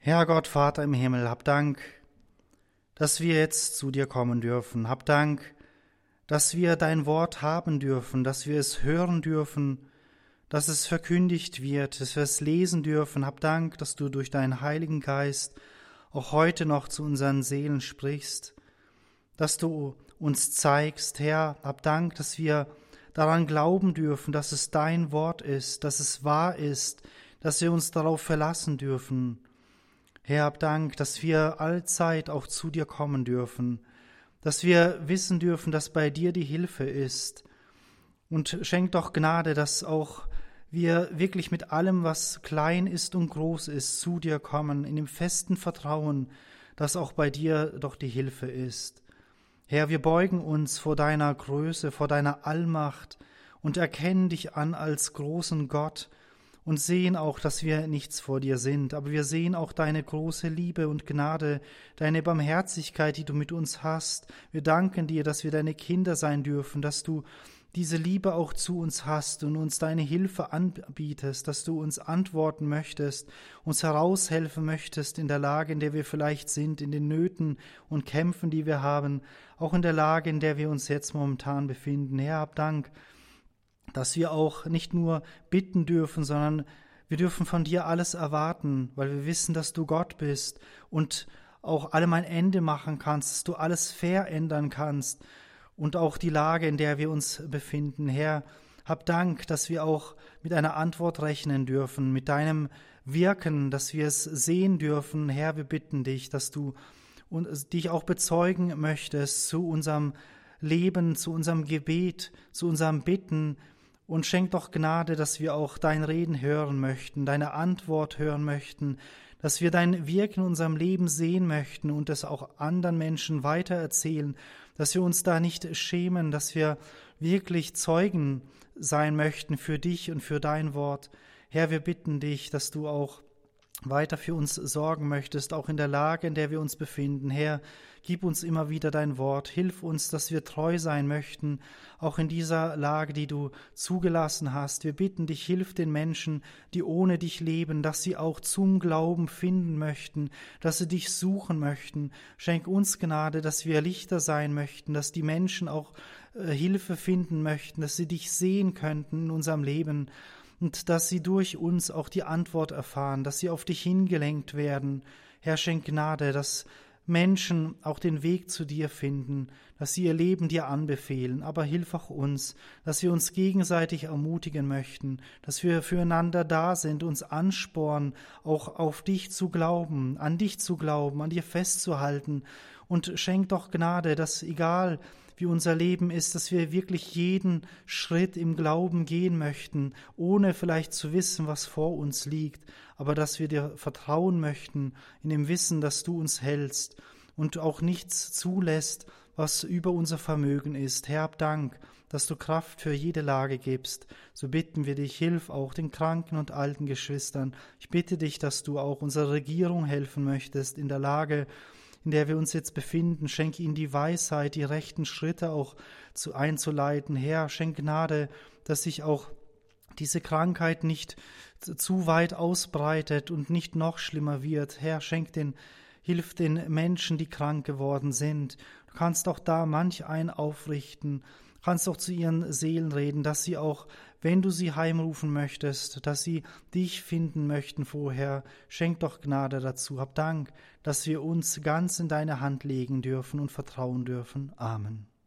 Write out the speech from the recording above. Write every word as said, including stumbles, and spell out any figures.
Herr Gott, Vater im Himmel, hab Dank, dass wir jetzt zu dir kommen dürfen. Hab Dank, dass wir dein Wort haben dürfen, dass wir es hören dürfen, dass es verkündigt wird, dass wir es lesen dürfen. Hab Dank, dass du durch deinen Heiligen Geist auch heute noch zu unseren Seelen sprichst, dass du uns zeigst, Herr. Hab Dank, dass wir daran glauben dürfen, dass es dein Wort ist, dass es wahr ist, dass wir uns darauf verlassen dürfen. Herr, hab Dank, dass wir allzeit auch zu dir kommen dürfen, dass wir wissen dürfen, dass bei dir die Hilfe ist. Und schenk doch Gnade, dass auch wir wirklich mit allem, was klein ist und groß ist, zu dir kommen, in dem festen Vertrauen, dass auch bei dir doch die Hilfe ist. Herr, wir beugen uns vor deiner Größe, vor deiner Allmacht und erkennen dich an als großen Gott, und sehen auch, dass wir nichts vor dir sind, aber wir sehen auch deine große Liebe und Gnade, deine Barmherzigkeit, die du mit uns hast. Wir danken dir, dass wir deine Kinder sein dürfen, dass du diese Liebe auch zu uns hast und uns deine Hilfe anbietest, dass du uns antworten möchtest, uns heraushelfen möchtest in der Lage, in der wir vielleicht sind, in den Nöten und Kämpfen, die wir haben, auch in der Lage, in der wir uns jetzt momentan befinden. Herr, hab Dank, dass wir auch nicht nur bitten dürfen, sondern wir dürfen von dir alles erwarten, weil wir wissen, dass du Gott bist und auch allem ein Ende machen kannst, dass du alles verändern kannst und auch die Lage, in der wir uns befinden. Herr, hab Dank, dass wir auch mit einer Antwort rechnen dürfen, mit deinem Wirken, dass wir es sehen dürfen. Herr, wir bitten dich, dass du dich auch bezeugen möchtest zu unserem Leben, zu unserem Gebet, zu unserem Bitten. Und schenk doch Gnade, dass wir auch dein Reden hören möchten, deine Antwort hören möchten, dass wir dein Wirken in unserem Leben sehen möchten und es auch anderen Menschen weitererzählen, dass wir uns da nicht schämen, dass wir wirklich Zeugen sein möchten für dich und für dein Wort. Herr, wir bitten dich, dass du auch weiter für uns sorgen möchtest, auch in der Lage, in der wir uns befinden. Herr, gib uns immer wieder dein Wort, hilf uns, dass wir treu sein möchten, auch in dieser Lage, die du zugelassen hast. Wir bitten dich, hilf den Menschen, die ohne dich leben, dass sie auch zum Glauben finden möchten, dass sie dich suchen möchten. Schenk uns Gnade, dass wir Lichter sein möchten, dass die Menschen auch äh, Hilfe finden möchten, dass sie dich sehen könnten in unserem Leben, und dass sie durch uns auch die Antwort erfahren, dass sie auf dich hingelenkt werden. Herr, schenk Gnade, dass Menschen auch den Weg zu dir finden, dass sie ihr Leben dir anbefehlen, aber hilf auch uns, dass wir uns gegenseitig ermutigen möchten, dass wir füreinander da sind, uns anspornen, auch auf dich zu glauben, an dich zu glauben, an dir festzuhalten, und schenk doch Gnade, dass egal wie unser Leben ist, dass wir wirklich jeden Schritt im Glauben gehen möchten, ohne vielleicht zu wissen, was vor uns liegt, aber dass wir dir vertrauen möchten, in dem Wissen, dass du uns hältst und auch nichts zulässt, was über unser Vermögen ist. Herr, hab Dank, dass du Kraft für jede Lage gibst. So bitten wir dich, hilf auch den kranken und alten Geschwistern. Ich bitte dich, dass du auch unserer Regierung helfen möchtest in der Lage, in der wir uns jetzt befinden. Schenk ihnen die Weisheit, die rechten Schritte auch zu einzuleiten. Herr, schenk Gnade, dass sich auch diese Krankheit nicht zu weit ausbreitet und nicht noch schlimmer wird. Herr, schenk den, hilf den Menschen, die krank geworden sind. Du kannst auch da manch einen aufrichten, kannst auch zu ihren Seelen reden, dass sie auch, wenn du sie heimrufen möchtest, dass sie dich finden möchten vorher. Schenk doch Gnade dazu. Hab Dank, dass wir uns ganz in deine Hand legen dürfen und vertrauen dürfen. Amen.